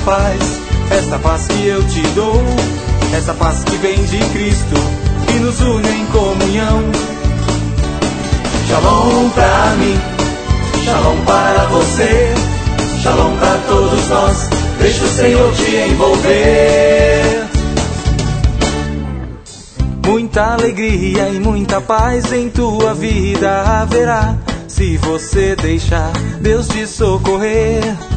esta paz que eu te dou, essa paz que vem de Cristo, que nos une em comunhão. Shalom pra mim, shalom para você, shalom pra todos nós, deixa o Senhor te envolver. Muita alegria e muita paz em tua vida haverá, se você deixar Deus te socorrer.